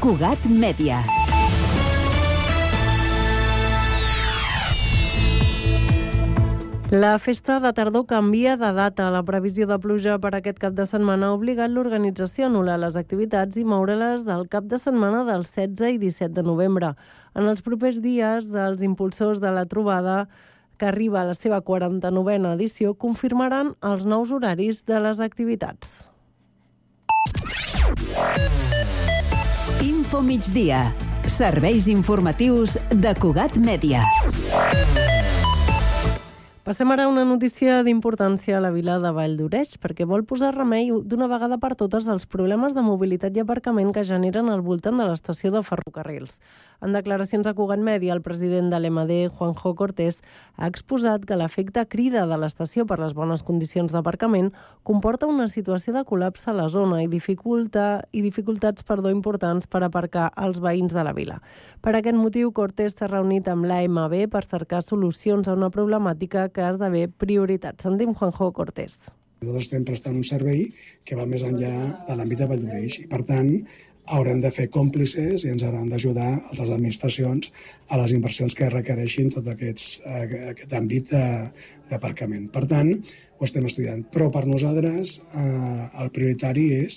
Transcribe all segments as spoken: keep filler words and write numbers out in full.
Cugat Mèdia. La festa de tardor canvia de data. La previsió de pluja per aquest cap de setmana ha obligat l'organització a anul·lar les activitats i moure-les al cap de setmana del setze i disset de novembre. En els propers dies, els impulsors de la trobada, que arriba a la seva quaranta-novena edició, confirmaran els nous horaris de les activitats. Info migdia. Serveis informatius de Cugat Mèdia. Passem ara a una notícia d'importància a la vila de Valldoreix, perquè vol posar remei d'una vegada per totes als problemes de mobilitat i aparcament que generen al voltant de l'estació de ferrocarrils. En declaracions a Cugat Mèdia, el president de l'E M A D, Juanjo Cortés, ha exposat que l'efecte crida de l'estació per les bones condicions d'aparcament comporta una situació de col·lapse a la zona i, dificulta, i dificultats perdó, importants per aparcar els veïns de la vila. Per aquest motiu, Cortés s'ha reunit amb l'A M B per cercar solucions a una problemàtica que esdevé prioritat. Sentim Juanjo Cortés. Nosaltres estem prestant un servei que va més enllà de l'àmbit de Valldoreix i, per tant, haurem de fer còmplices i ens hauran d'ajudar altres administracions a les inversions que requereixin tot aquests, aquest àmbit d'aparcament. Per tant, ho estem estudiant. Però per nosaltres eh, el prioritari és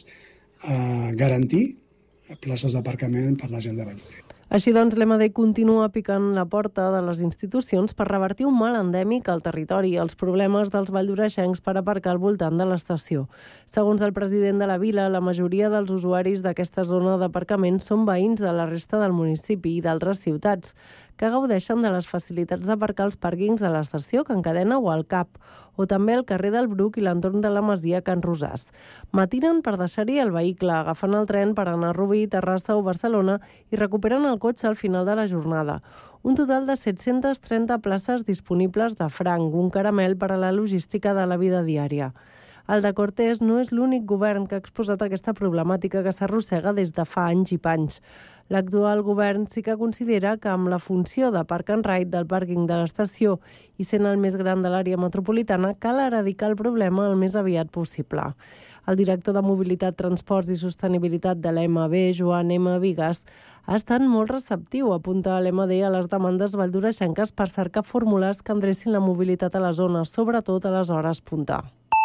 eh, garantir places d'aparcament per la gent de Valldoreix. Així doncs, l'E M A D continua picant la porta de les institucions per revertir un mal endèmic al territori i els problemes dels valldoreixencs per aparcar al voltant de l'estació. Segons el president de la vila, la majoria dels usuaris d'aquesta zona d'aparcament són veïns de la resta del municipi i d'altres ciutats, que gaudeixen de les facilitats d'aparcar als pàrquings de l'estació Can Cadena o al Cap, o també al carrer del Bruc i l'entorn de la Masia Can Rosàs. Matinen per deixar-hi el vehicle, agafant el tren per anar a Rubí, Terrassa o Barcelona i recuperen el cotxe al final de la jornada. Un total de set-centes trenta places disponibles de franc, un caramel per a la logística de la vida diària. El de Cortés no és l'únic govern que ha exposat aquesta problemàtica que s'arrossega des de fa anys i panys. L'actual govern sí que considera que amb la funció de Park and Ride del pàrquing de l'estació i sent el més gran de l'àrea metropolitana, cal eradicar el problema el més aviat possible. El director de Mobilitat, Transports i Sostenibilitat de l'E M B, Joan M. Vigas, ha estat molt receptiu, apunta a l'E M D a les demandes valldoreixenques per cercar fórmules que endrecin la mobilitat a la zona, sobretot a les hores punta.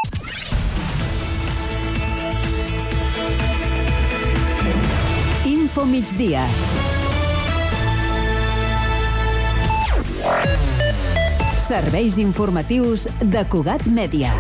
Info migdia. Serveis informatius de Cugat Mèdia.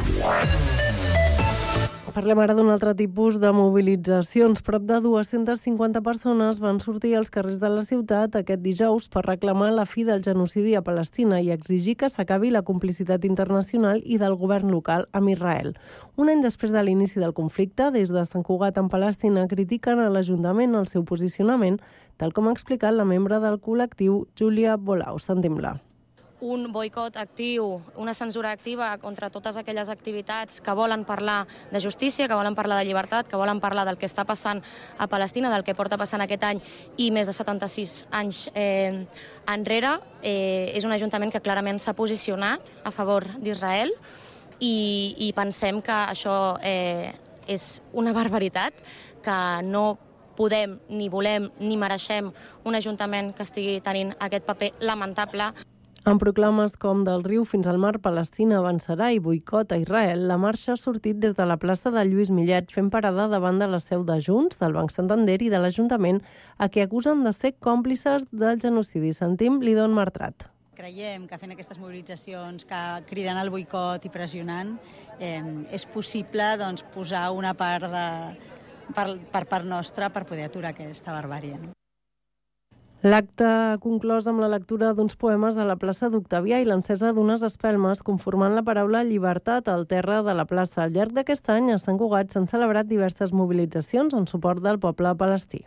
Parlem ara d'un altre tipus de mobilitzacions. Prop de dues-centes cinquanta persones van sortir als carrers de la ciutat aquest dijous per reclamar la fi del genocidi a Palestina i exigir que s'acabi la complicitat internacional i del govern local amb Israel. Un any després de l'inici del conflicte, des de Sant Cugat en Palestina critiquen a l'Ajuntament el seu posicionament, tal com ha explicat la membre del col·lectiu, Júlia Bolau. Sentim-la. Un boicot actiu, una censura activa contra totes aquelles activitats que volen parlar de justícia, que volen parlar de llibertat, que volen parlar del que està passant a Palestina, del que porta passant aquest any i més de setanta-sis anys eh, enrere. Eh, és un ajuntament que clarament s'ha posicionat a favor d'Israel i, i pensem que això eh, és una barbaritat, que no podem, ni volem, ni mereixem un ajuntament que estigui tenint aquest paper lamentable. Amb proclames com del riu fins al mar, Palestina avançarà i boicot a Israel, la marxa ha sortit des de la plaça de Lluís Millet fent parada davant de la seu de Junts, del Banc Santander i de l'Ajuntament, a qui acusen de ser còmplices del genocidi. Sentim Lidon Martrat. Creiem que fent aquestes mobilitzacions, que criden al boicot i pressionant, eh, és possible doncs, posar una part de, per, per part nostra per poder aturar aquesta barbària. L'acte ha conclòs amb la lectura d'uns poemes a la plaça d'Octavià i l'encesa d'unes espelmes conformant la paraula llibertat al terra de la plaça. Al llarg d'aquest any a Sant Cugat s'han celebrat diverses mobilitzacions en suport del poble palestí.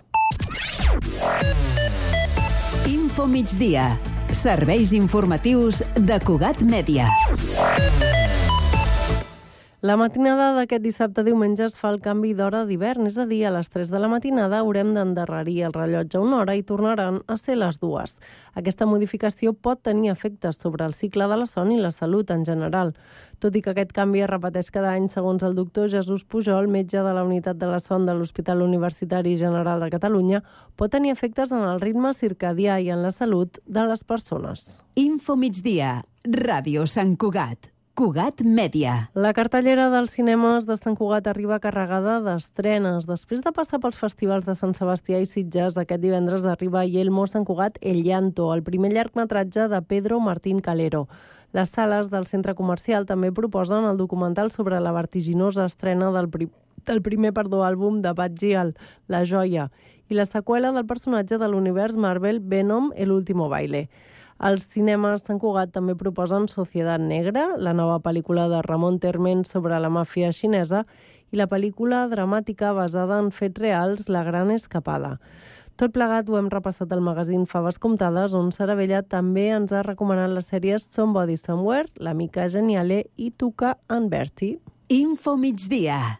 Info migdia. Serveis informatius de Cugat Mèdia. La matinada d'aquest dissabte diumenge es fa el canvi d'hora d'hivern, és a dir, a les tres de la matinada haurem d'endarrerir el rellotge una hora i tornaran a ser les dues. Aquesta modificació pot tenir efectes sobre el cicle de la son i la salut en general. Tot i que aquest canvi es repeteix cada any, segons el doctor Jesús Pujol, metge de la Unitat de la Son de l'Hospital Universitari General de Catalunya, pot tenir efectes en el ritme circadià i en la salut de les persones. Info migdia, Ràdio Sant Cugat. Cugat Mèdia. La cartellera dels cinemes de Sant Cugat arriba carregada d'estrenes. Després de passar pels festivals de Sant Sebastià i Sitges, aquest divendres arriba a Yelmo Sant Cugat El Llanto, el primer llargmetratge de Pedro Martín Calero. Les sales del centre comercial també proposen el documental sobre la vertiginosa estrena del, pri del primer perdó, àlbum de Bad Gyal, La Joia, i la seqüela del personatge de l'univers Marvel Venom, El último baile. Els cinemes Sant Cugat també proposen Societat Negra, la nova pel·lícula de Ramon Termen sobre la màfia xinesa, i la pel·lícula dramàtica basada en fets reals, La gran escapada. Tot plegat ho hem repassat al magazín Faves Comptades, on Saravella també ens ha recomanat les sèries Somebody Somewhere, La mica Geniale i Tuca and Bertie. Info migdia.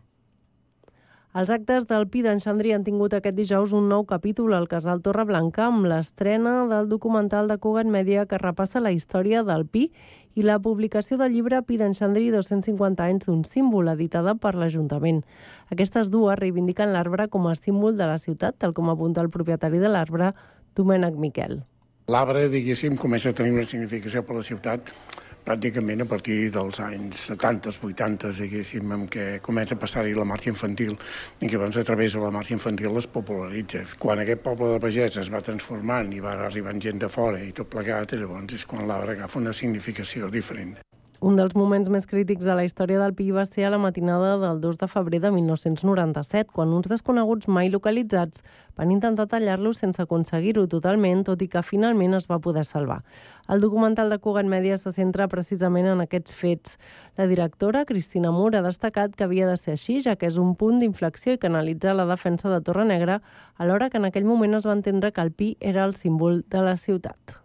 Els actes del Pi d'en Xandri han tingut aquest dijous un nou capítol al Casal Torreblanca amb l'estrena del documental de Cugat Mèdia que repassa la història del Pi i la publicació del llibre Pi d'en Xandri dos-cents cinquanta anys d'un símbol, editada per l'Ajuntament. Aquestes dues reivindiquen l'arbre com a símbol de la ciutat, tal com apunta el propietari de l'arbre, Domènec Miquel. L'arbre, diguéssim, comença a tenir una significació per la ciutat pràcticament a partir dels anys setanta, vuitanta, diguéssim, en què comença a passar-hi la marxa infantil i que llavors a través de la marxa infantil es popularitza. Quan aquest poble de pagès es va transformant i va arribant gent de fora i tot plegat, llavors és quan l'arbre agafa una significació diferent. Un dels moments més crítics de la història del Pi va ser a la matinada del dos de febrer de mil nou-cents noranta-set, quan uns desconeguts mai localitzats van intentar tallar-lo sense aconseguir-ho totalment, tot i que finalment es va poder salvar. El documental de Cugat Mèdia se centra precisament en aquests fets. La directora, Cristina Mur, ha destacat que havia de ser així, ja que és un punt d'inflexió i canalitzar la defensa de Torre Negra, alhora que en aquell moment es va entendre que el Pi era el símbol de la ciutat.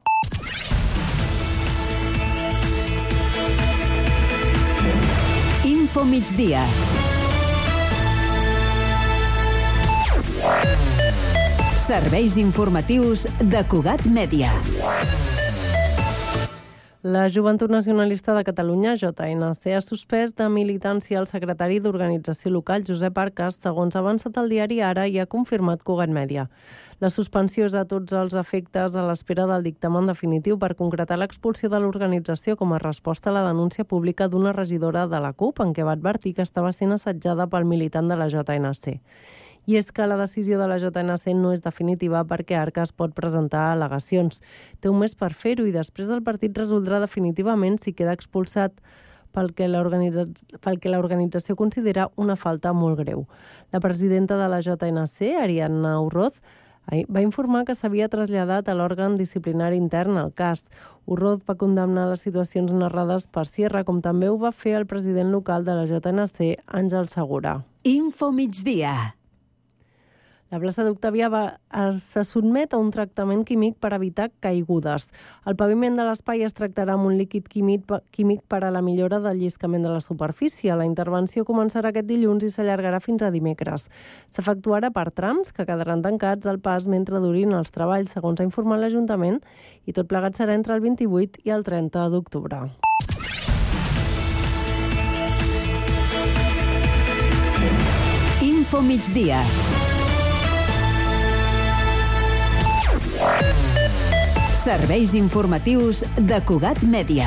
Info migdia. Serveis informatius de Cugat Mèdia. La Joventut Nacionalista de Catalunya, J N C, ha suspès de militància el secretari d'Organització Local, Josep Arcas, segons ha avançat el diari Ara i ha confirmat Cugat Mèdia. La suspensió és a tots els efectes a l'espera del dictamen definitiu per concretar l'expulsió de l'organització com a resposta a la denúncia pública d'una regidora de la CUP en què va advertir que estava sent assetjada pel militant de la J N C. I és que la decisió de la J N C no és definitiva perquè Arcas pot presentar al·legacions. Té un mes per fer-ho i després el partit resoldrà definitivament si queda expulsat pel que l'organització considera una falta molt greu. La presidenta de la J N C, Ariadna Urroz, va informar que s'havia traslladat a l'òrgan disciplinari intern al cas. Urroz va condemnar les situacions narrades per Sierra, com també ho va fer el president local de la J N C, Àngel Segura. Info migdia. La plaça d'Octavià se sotmet a un tractament químic per evitar caigudes. El paviment de l'espai es tractarà amb un líquid químic, químic per a la millora del lliscament de la superfície. La intervenció començarà aquest dilluns i s'allargarà fins a dimecres. S'efectuarà per trams que quedaran tancats al pas mentre durin els treballs, segons ha informat l'Ajuntament, i tot plegat serà entre el vint-i-vuit i el trenta d'octubre. Info migdia. Serveis informatius de Cugat Mèdia.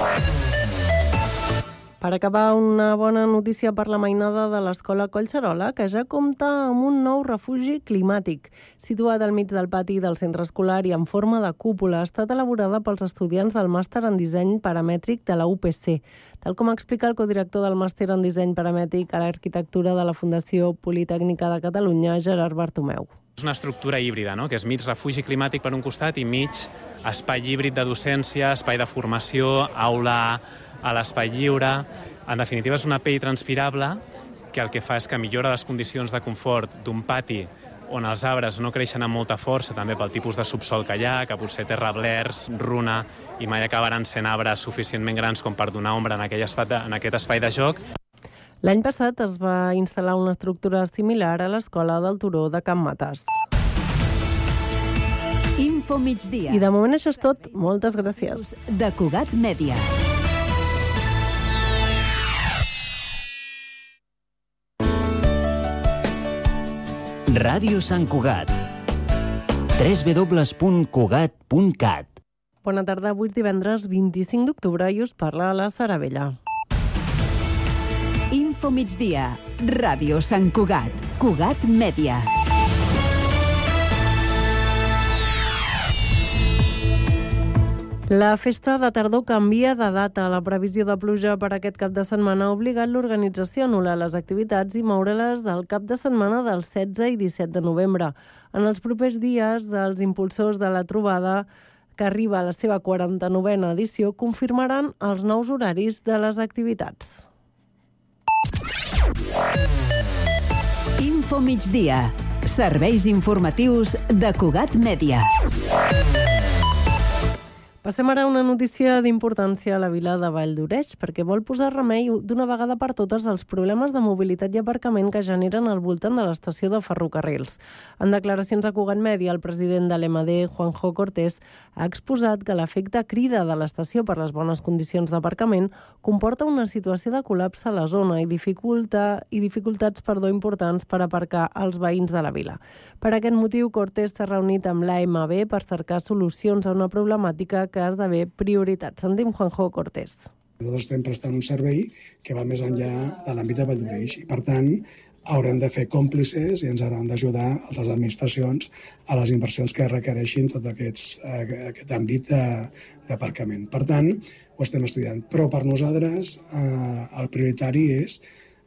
Per acabar, una bona notícia per la mainada de l'Escola Collserola, que ja compta amb un nou refugi climàtic. Situat al mig del pati del centre escolar i en forma de cúpula, ha estat elaborada pels estudiants del màster en disseny paramètric de la U P C. Tal com explica el codirector del màster en disseny paramètric a l'arquitectura de la Fundació Politècnica de Catalunya, Gerard Bartomeu. És una estructura híbrida, no? Que és mig refugi climàtic per un costat i mig espai híbrid de docència, espai de formació, aula a l'espai lliure. En definitiva, és una pell transpirable que el que fa és que millora les condicions de confort d'un pati on els arbres no creixen amb molta força, també pel tipus de subsol que hi ha, que potser té reblers, runa, i mai acabaran sent arbres suficientment grans com per donar ombra en, aquell espai de, en aquest espai de joc. L'any passat es va instal·lar una estructura similar a l'Escola del Turó de Can Mates. Info migdia. I de moment això és tot. Moltes gràcies. De Cugat Mèdia. Ràdio Sant Cugat. w w w punt cugat punt cat. Bona tarda, avui és divendres vint-i-cinc d'octubre i us parla la Sara Vella. Info migdia. Ràdio Sant Cugat. Cugat Mèdia. La festa de tardor canvia de data. La previsió de pluja per aquest cap de setmana ha obligat l'organització a anul·lar les activitats i moure-les al cap de setmana del setze i disset de novembre. En els propers dies, els impulsors de la trobada, que arriba a la seva quaranta-novena edició, confirmaran els nous horaris de les activitats. Info migdia. Serveis informatius de Cugat Mèdia. Passem ara a una notícia d'importància a la vila de Valldoreix, perquè vol posar remei d'una vegada per totes als problemes de mobilitat i aparcament que generen al voltant de l'estació de ferrocarrils. En declaracions a Cugat Mèdia, el president de l'E M A D, Juanjo Cortés, ha exposat que l'efecte crida de l'estació per les bones condicions d'aparcament comporta una situació de col·lapse a la zona i, dificulta, i dificultats perdó, importants per aparcar els veïns de la vila. Per aquest motiu, Cortés s'ha reunit amb l'A M B per cercar solucions a una problemàtica que has d'haver prioritat. Sentim Juanjo Cortés. Nosaltres estem prestant un servei que va més enllà de l'àmbit de Valldoreix i, per tant, haurem de fer còmplices i ens hauran d'ajudar altres administracions a les inversions que requereixin tot aquests, eh, aquest àmbit d'aparcament. Per tant, ho estem estudiant. Però per nosaltres eh, el prioritari és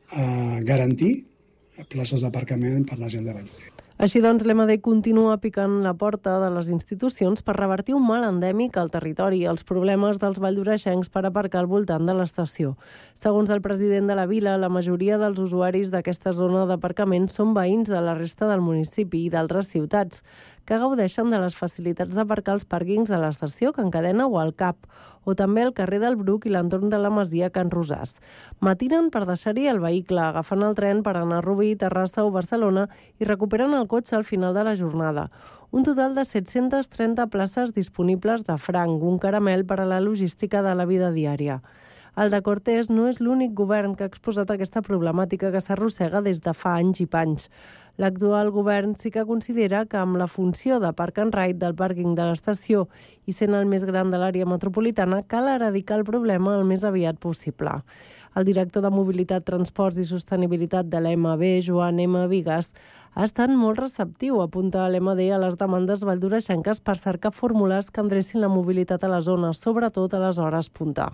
eh, garantir places d'aparcament per la gent de Valldoreix. Així doncs, l'E M A D continua picant la porta de les institucions per revertir un mal endèmic al territori i els problemes dels valldoreixencs per aparcar al voltant de l'estació. Segons el president de la vila, la majoria dels usuaris d'aquesta zona d'aparcament són veïns de la resta del municipi i d'altres ciutats, que gaudeixen de les facilitats d'aparcar als pàrquings de l'estació Can Cadena o al Cap, o també al carrer del Bruc i l'entorn de la masia Can Rosàs. Matinen per deixar-hi el vehicle, agafant el tren per anar a Rubí, Terrassa o Barcelona i recuperen el cotxe al final de la jornada. Un total de set-centes trenta places disponibles de franc, un caramel per a la logística de la vida diària. El de Cortés no és l'únic govern que ha exposat aquesta problemàtica que s'arrossega des de fa anys i panys. L'actual govern sí que considera que amb la funció de park and ride del pàrquing de l'estació i sent el més gran de l'àrea metropolitana, cal eradicar el problema el més aviat possible. El director de Mobilitat, Transports i Sostenibilitat de l'E M A B, Joan M. Vigas, ha estat molt receptiu a apuntar a l'E M A D a les demandes valldoreixenques per cercar fórmules que endrecin la mobilitat a la zona, sobretot a les hores punta.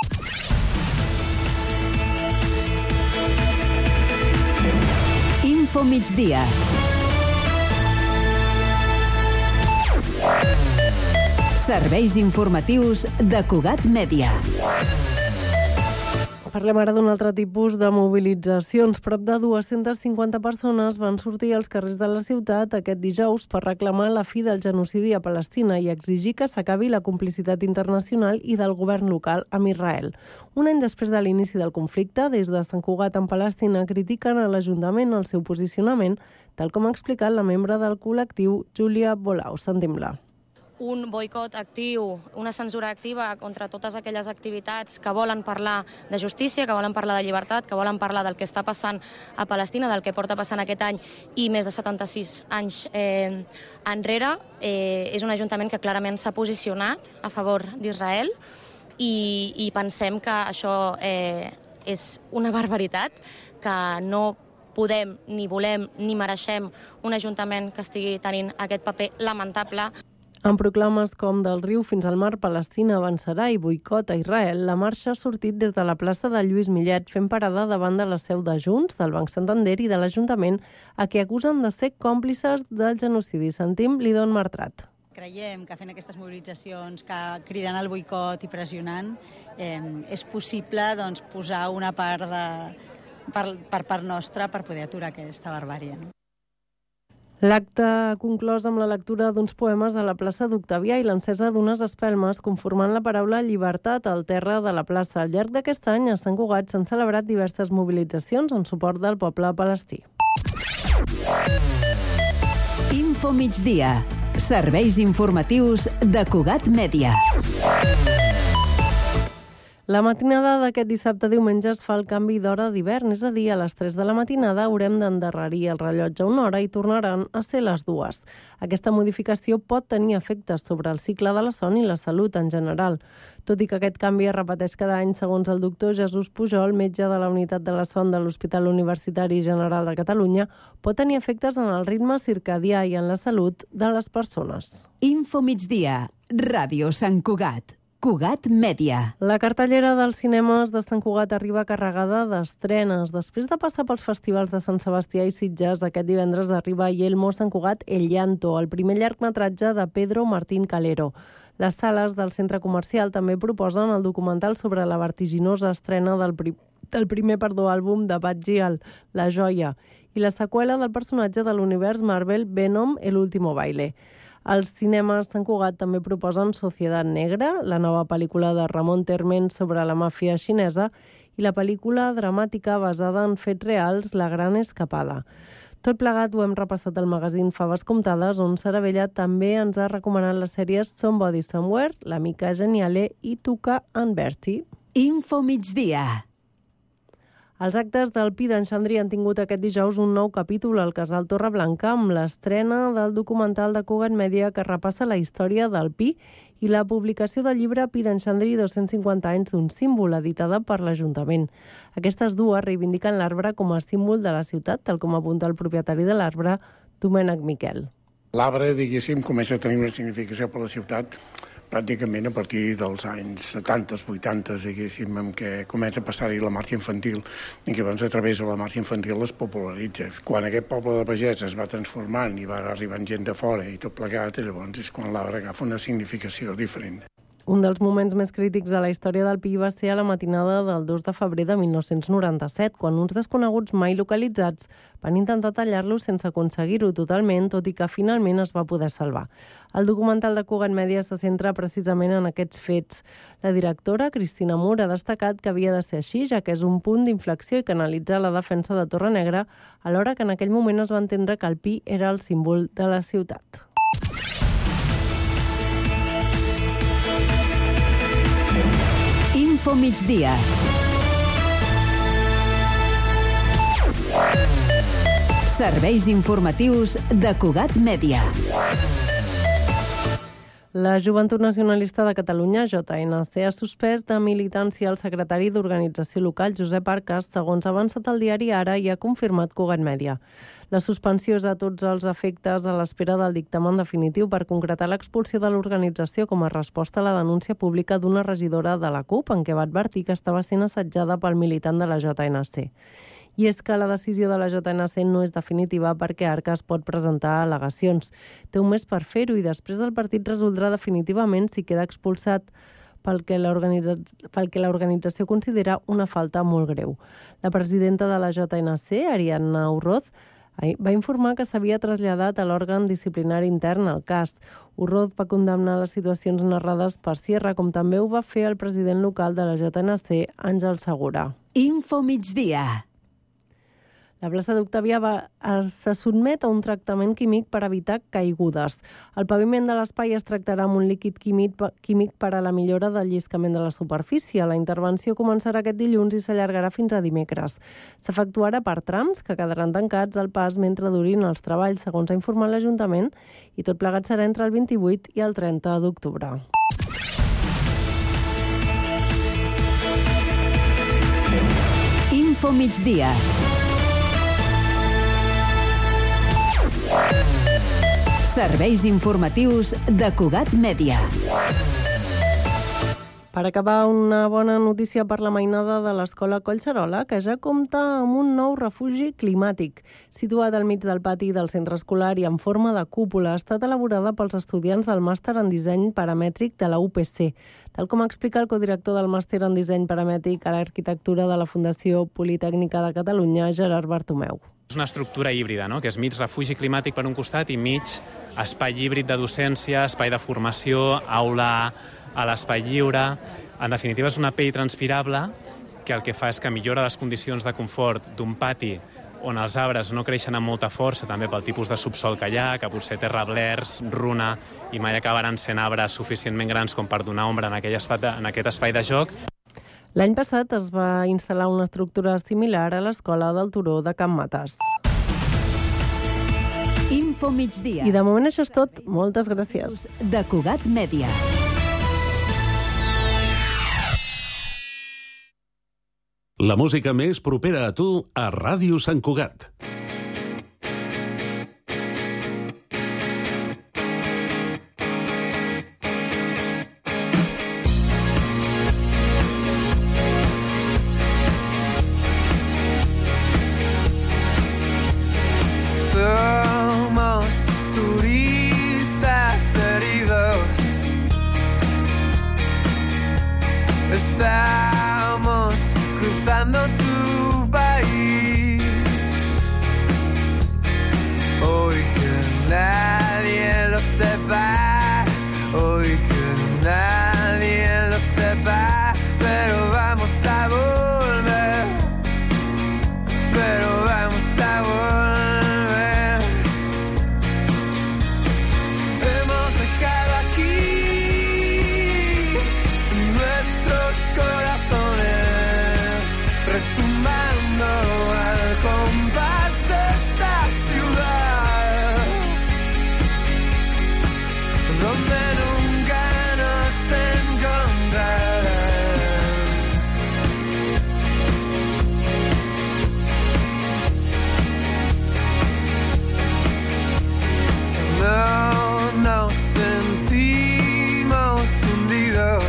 Info migdia. Serveis informatius de Cugat Mèdia. Parlem ara d'un altre tipus de mobilitzacions. Prop de dues-centes cinquanta persones van sortir als carrers de la ciutat aquest dijous per reclamar la fi del genocidi a Palestina i exigir que s'acabi la complicitat internacional i del govern local amb Israel. Un any després de l'inici del conflicte, des de Sant Cugat en Palestina critiquen a l'Ajuntament el seu posicionament, tal com ha explicat la membre del col·lectiu, Júlia Bolau. Sentim-la. Un boicot actiu, una censura activa contra totes aquelles activitats que volen parlar de justícia, que volen parlar de llibertat, que volen parlar del que està passant a Palestina, del que porta passant aquest any i més de setanta-sis anys eh, enrere. Eh, és un ajuntament que clarament s'ha posicionat a favor d'Israel i, i pensem que això eh, és una barbaritat, que no podem, ni volem, ni mereixem un ajuntament que estigui tenint aquest paper lamentable. Amb proclames com del riu fins al mar, Palestina avançarà i boicot a Israel, la marxa ha sortit des de la plaça de Lluís Millet, fent parada davant de la seu de Junts, del Banc Santander i de l'Ajuntament, a qui acusen de ser còmplices del genocidi. Sentim Lidon Martrat. Creiem que fent aquestes mobilitzacions que criden al boicot i pressionant eh, és possible doncs, posar una part de, per, per part nostra per poder aturar aquesta barbària. No? L'acte ha conclòs amb la lectura d'uns poemes a la plaça d'Octavià i l'encesa d'unes espelmes conformant la paraula llibertat al terra de la plaça. Al llarg d'aquest any a Sant Cugat s'han celebrat diverses mobilitzacions en suport del poble palestí. Info migdia. Serveis informatius de Cugat Mèdia. La matinada d'aquest dissabte diumenge es fa el canvi d'hora d'hivern, és a dir, a les tres de la matinada haurem d'endarrerir el rellotge una hora i tornaran a ser les dues. Aquesta modificació pot tenir efectes sobre el cicle de la son i la salut en general. Tot i que aquest canvi es repeteix cada any, segons el doctor Jesús Pujol, metge de la Unitat de la Son de l'Hospital Universitari General de Catalunya, pot tenir efectes en el ritme circadià i en la salut de les persones. Info migdia. Ràdio Sant Cugat. Cugat Mèdia. La cartellera dels cinemes de Sant Cugat arriba carregada d'estrenes. Després de passar pels festivals de Sant Sebastià i Sitges, aquest divendres arriba a Yelmo Sant Cugat El Llanto, el primer llargmetratge de Pedro Martín Calero. Les sales del centre comercial també proposen el documental sobre la vertiginosa estrena del, pri del primer perdó, àlbum de Bad Gyal, La Joia, i la seqüela del personatge de l'univers Marvel Venom, El último baile. Els cinemes Sant Cugat també proposen Societat Negra, la nova pel·lícula de Ramon Termen sobre la màfia xinesa, i la pel·lícula dramàtica basada en fets reals, La gran escapada. Tot plegat ho hem repassat al magazín Faves Comptades, on Sara Bella també ens ha recomanat les sèries Somebody Somewhere, L'amica Geniale i Tuca and Bertie. Info migdia. Els actes del Pi d'en Xandri han tingut aquest dijous un nou capítol al Casal Torreblanca amb l'estrena del documental de Cugat Mèdia que repassa la història del Pi i la publicació del llibre Pi d'en Xandri dos-cents cinquanta anys d'un símbol, editada per l'Ajuntament. Aquestes dues reivindiquen l'arbre com a símbol de la ciutat, tal com apunta el propietari de l'arbre, Domènec Miquel. L'arbre, diguéssim, comença a tenir una significació per la ciutat pràcticament a partir dels anys setanta, vuitanta, diguéssim, en què comença a passar-hi la marxa infantil i que doncs a través de la marxa infantil es popularitza. Quan aquest poble de pagès es va transformant i va arribant gent de fora i tot plegat, llavors és quan l'arbre agafa una significació diferent. Un dels moments més crítics de la història del Pi va ser a la matinada del dos de febrer de mil nou-cents noranta-set, quan uns desconeguts mai localitzats van intentar tallar-lo sense aconseguir-ho totalment, tot i que finalment es va poder salvar. El documental de Cugat Mèdia se centra precisament en aquests fets. La directora, Cristina Mur, ha destacat que havia de ser així, ja que és un punt d'inflexió i canalitzar la defensa de Torrenegra, alhora que en aquell moment es va entendre que el Pi era el símbol de la ciutat. Info migdia. Serveis informatius de Cugat Mèdia. La Joventut Nacionalista de Catalunya, J N C, ha suspès de militància el secretari d'Organització Local, Josep Arcas, segons ha avançat el diari Ara i ha confirmat Cugat Mèdia. La suspensió és a tots els efectes a l'espera del dictamen definitiu per concretar l'expulsió de l'organització com a resposta a la denúncia pública d'una regidora de la CUP en què va advertir que estava sent assetjada pel militant de la J N C. I és que la decisió de la J N C no és definitiva perquè Arcas pot presentar al·legacions. Té un mes per fer-ho i després el partit resoldrà definitivament si queda expulsat pel que l'organització considera una falta molt greu. La presidenta de la J N C, Ariadna Urroz, va informar que s'havia traslladat a l'òrgan disciplinari intern el cas. Urroz va condemnar les situacions narrades per Sierra, com també ho va fer el president local de la J N C, Àngel Segura. Info migdia. La plaça d'Octavià se sotmet a un tractament químic per evitar caigudes. El paviment de l'espai es tractarà amb un líquid químic, químic per a la millora del lliscament de la superfície. La intervenció començarà aquest dilluns i s'allargarà fins a dimecres. S'efectuarà per trams que quedaran tancats al pas mentre durin els treballs, segons ha informat l'Ajuntament, i tot plegat serà entre el vint-i-vuit i el trenta d'octubre. Info migdia. Serveis informatius de Cugat Mèdia. Per acabar, una bona notícia per la mainada de l'Escola Collserola, que ja compta amb un nou refugi climàtic. Situat al mig del pati del centre escolar i en forma de cúpula, ha estat elaborada pels estudiants del màster en disseny paramètric de la U P C. Tal com explica el codirector del màster en disseny paramètric a l'arquitectura de la Fundació Politècnica de Catalunya, Gerard Bartomeu. És una estructura híbrida, no? Que és mig refugi climàtic per un costat i mig espai híbrid de docència, espai de formació, aula a l'espai lliure. En definitiva, és una pell transpirable que el que fa és que millora les condicions de confort d'un pati on els arbres no creixen amb molta força, també pel tipus de subsol que hi ha, que potser té reblers, runa, i mai acabaran sent arbres suficientment grans com per donar ombra en, aquell espai de, en aquest espai de joc. L'any passat es va instal·lar una estructura similar a l'Escola del Turó de Can Matas. Info migdia. I de moment això és tot. Moltes gràcies. De Cugat Mèdia. La música més propera a tu a Ràdio Sant Cugat. Somos turistas heridos. Estamos cruzando tu país. Hoy que nadie lo sepa, hoy que nadie lo sepa, pero vamos a volver, pero vamos a volver. Hemos dejado aquí nuestros corazones retumbando al compás de esta ciudad, donde nunca nos encontrarán. No nos sentimos hundidos.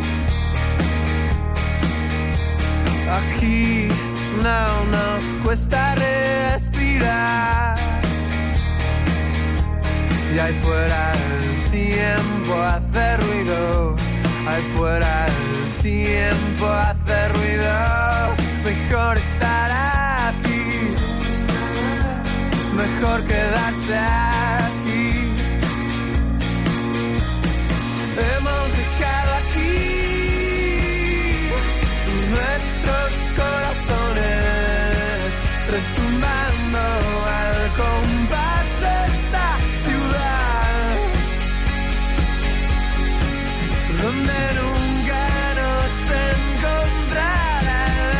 Aquí no nos cuesta respirar. Y ahí fuera el tiempo hace ruido. Ahí fuera el tiempo hace ruido. Mejor estar aquí, mejor quedarse aquí. Hemos dejado aquí nuestros corazones retumbando al compás de esta ciudad, donde nunca nos encontrarán.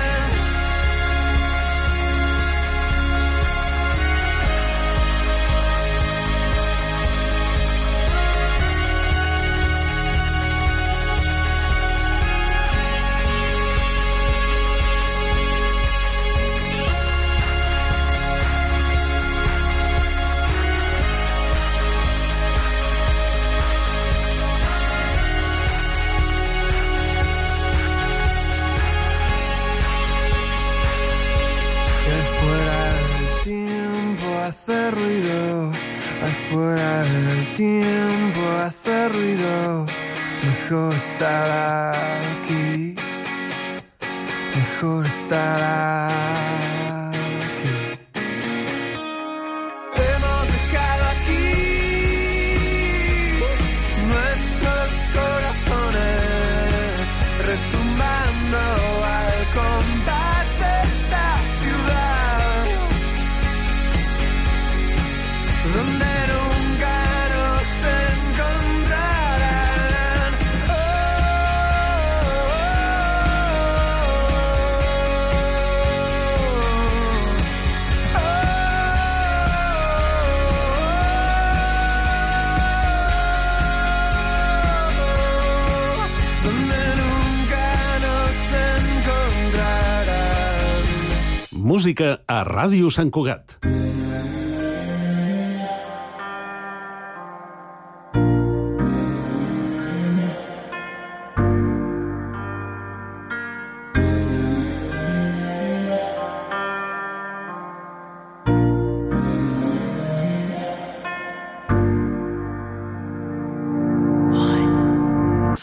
Hace ruido, afuera el tiempo hace ruido. Mejor estar aquí, mejor estar aquí. Hemos dejado aquí nuestros corazones retumbando al compás de esta ciudad, donde nunca nos encontrarán. Oh, oh, oh, oh, donde nunca nos encontrarán. Música a Ràdio Sant Cugat.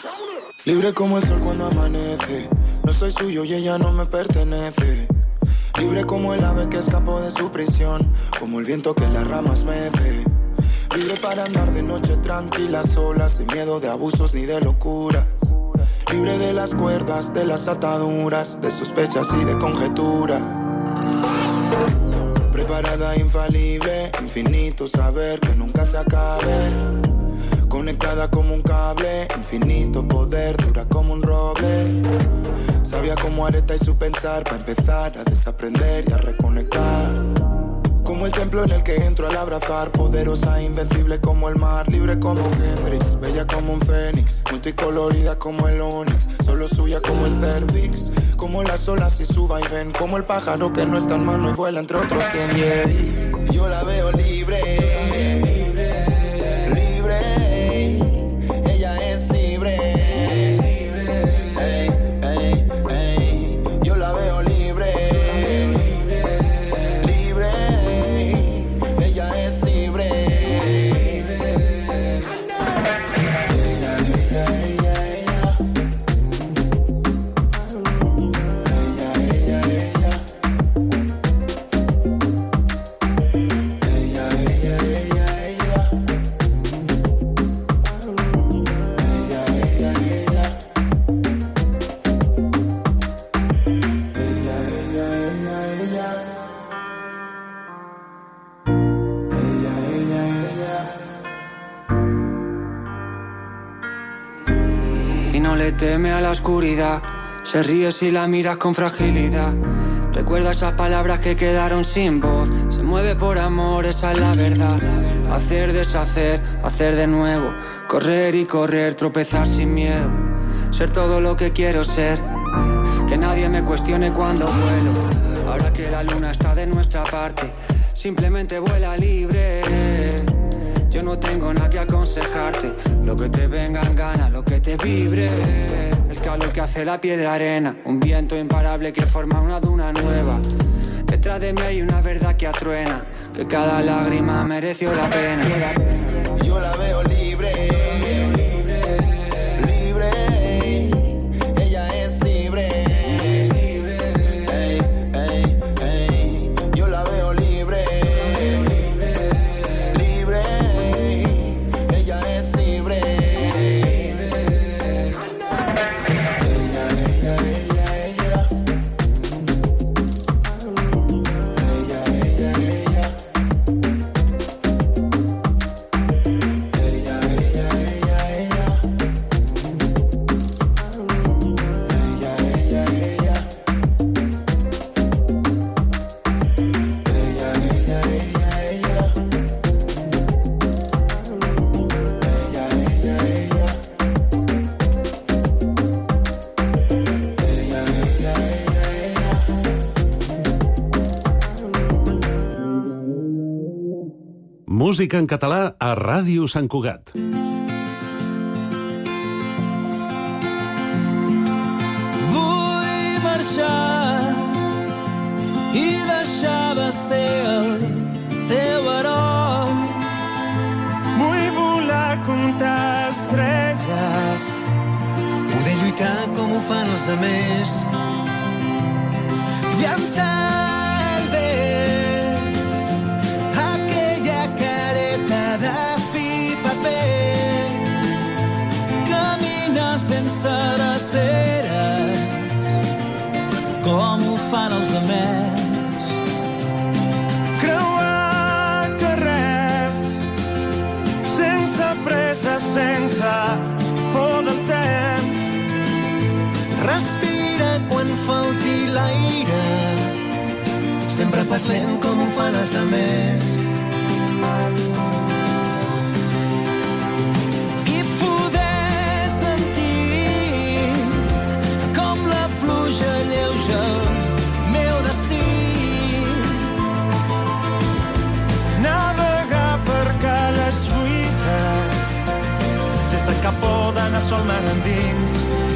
Libre como el sol cuando amanece. No soy suyo y ella no me pertenece. Libre como el ave que escapó de su prisión, como el viento que las ramas mece. Libre para andar de noche tranquila, sola, sin miedo de abusos ni de locuras. Libre de las cuerdas, de las ataduras, de sospechas y de conjeturas. Preparada, infalible, infinito saber que nunca se acabe. Conectada como un cable, infinito poder, dura como un roble. Sabia como areta y su pensar, para empezar a desaprender y a reconectar. Como el templo en el que entro al abrazar, poderosa, invencible como el mar, libre como Hendrix, bella como un fénix, multicolorida como el onix, solo suya como el cervix, como las olas y su vaivén, como el pájaro que no está en mano y vuela entre otros cien. Yeah. Yo la veo libre, libre, ella es libre, ey, ey, ey. Yo la veo libre. Teme a la oscuridad, se ríe si la miras con fragilidad. Recuerda esas palabras que quedaron sin voz. Se mueve por amor, esa es la verdad. Hacer, deshacer, hacer de nuevo. Correr y correr, tropezar sin miedo. Ser todo lo que quiero ser. Que nadie me cuestione cuando vuelo. Ahora que la luna está de nuestra parte, simplemente vuela libre. Yo no tengo nada que aconsejarte. Lo que te venga en gana, lo que te vibre. El calor que hace la piedra arena. Un viento imparable que forma una duna nueva. Detrás de mí hay una verdad que atruena. Que cada lágrima mereció la pena. Yo la veo libre, libre, ella es libre, ey, ey, ey. Yo la veo libre. Música en català a Ràdio Sant Cugat. Vull marxar i deixar de ser el teu heroi. Vull volar, comptar estrelles, poder lluitar com ho fan els demés. Llançar el vent, aquella careta de fi paper, caminar sense dreceres, com ho fan els demés. Creuar carrers, sense pressa, sense por del temps. Respira quan falti l'aire, sempre pas lent com ho fan els demés. I poder sentir com la pluja lleuja el meu destí. Navegar per cales buides, sense cap por d'anar sol mar endins.